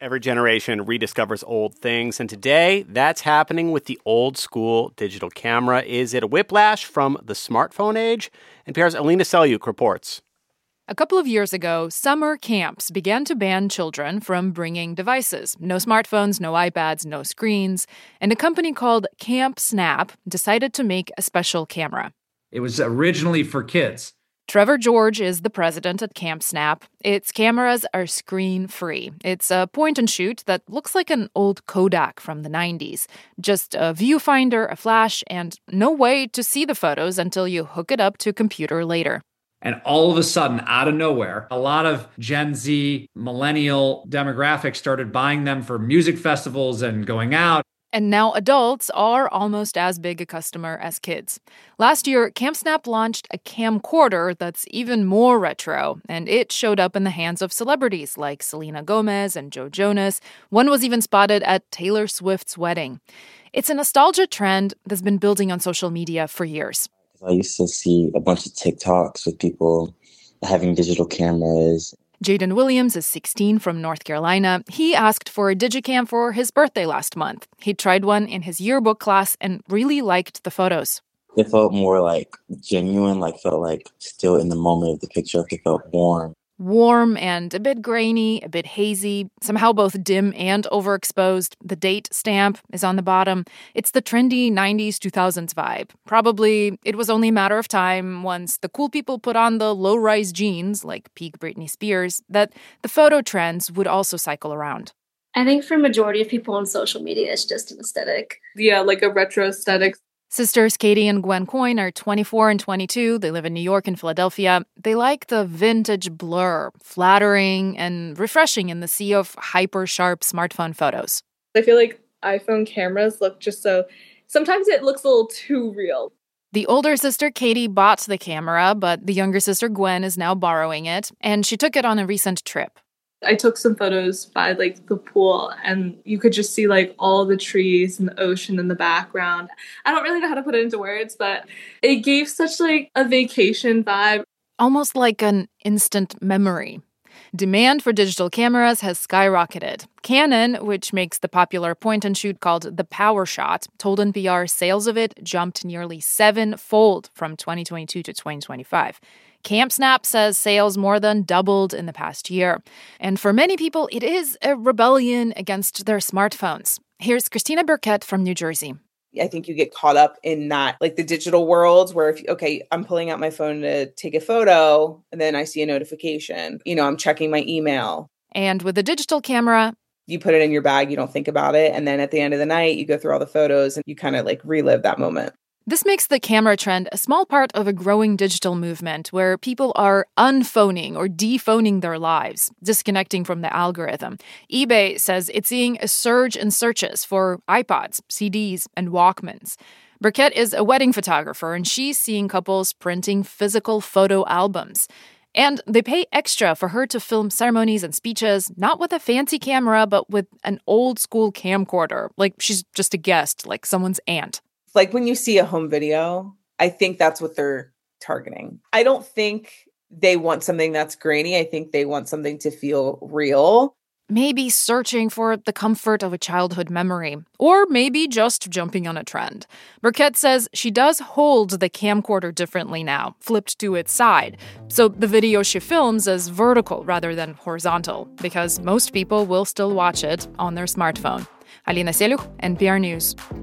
Every generation rediscovers old things, and today that's happening with the old-school digital camera. Is it a whiplash from the smartphone age? NPR's Alina Selyukh reports. A couple of years ago, summer camps began to ban children from bringing devices. No smartphones, no iPads, no screens. And a company called Camp Snap decided to make a special camera. It was originally for kids. Trevor George is the president at Camp Snap. Its cameras are screen-free. It's a point-and-shoot that looks like an old Kodak from the 90s. Just a viewfinder, a flash, and no way to see the photos until you hook it up to a computer later. And all of a sudden, out of nowhere, a lot of Gen Z, millennial demographics started buying them for music festivals and going out. And now adults are almost as big a customer as kids. Last year, Camp Snap launched a camcorder that's even more retro, and it showed up in the hands of celebrities like Selena Gomez and Joe Jonas. One was even spotted at Taylor Swift's wedding. It's a nostalgia trend that's been building on social media for years. I used to see a bunch of TikToks with people having digital cameras. Jaden Williams is 16 from North Carolina. He asked for a Digicam for his birthday last month. He tried one in his yearbook class and really liked the photos. It felt more like genuine, felt like still in the moment of the picture. It felt warm. Warm and a bit grainy, a bit hazy, somehow both dim and overexposed. The date stamp is on the bottom. It's the trendy 90s, 2000s vibe. Probably it was only a matter of time once the cool people put on the low-rise jeans, like peak Britney Spears, that the photo trends would also cycle around. I think for a majority of people on social media, it's just an aesthetic. Yeah, like a retro aesthetic. Sisters Katie and Gwen Coyne are 24 and 22. They live in New York and Philadelphia. They like the vintage blur, flattering and refreshing in the sea of hyper-sharp smartphone photos. I feel like iPhone cameras look just so... Sometimes it looks a little too real. The older sister Katie bought the camera, but the younger sister Gwen is now borrowing it, and she took it on a recent trip. I took some photos by the pool, and you could just see all the trees and the ocean in the background. I don't really know how to put it into words, but it gave such a vacation vibe. Almost like an instant memory. Demand for digital cameras has skyrocketed. Canon, which makes the popular point-and-shoot called the PowerShot, told NPR sales of it jumped nearly 7-fold from 2022 to 2025. Camp Snap says sales more than doubled in the past year. And for many people, it is a rebellion against their smartphones. Here's Christina Burkett from New Jersey. I think you get caught up in that, the digital world where I'm pulling out my phone to take a photo and then I see a notification. I'm checking my email. And with the digital camera, you put it in your bag, you don't think about it. And then at the end of the night, you go through all the photos and you kind of relive that moment. This makes the camera trend a small part of a growing digital movement where people are unphoning or dephoning their lives, disconnecting from the algorithm. eBay says it's seeing a surge in searches for iPods, CDs, and Walkmans. Burkett is a wedding photographer, and she's seeing couples printing physical photo albums. And they pay extra for her to film ceremonies and speeches, not with a fancy camera, but with an old-school camcorder. She's just a guest, like someone's aunt. When you see a home video, I think that's what they're targeting. I don't think they want something that's grainy. I think they want something to feel real. Maybe searching for the comfort of a childhood memory, or maybe just jumping on a trend. Burkett says she does hold the camcorder differently now, flipped to its side. So the video she films is vertical rather than horizontal, because most people will still watch it on their smartphone. Alina Selyukh, NPR News.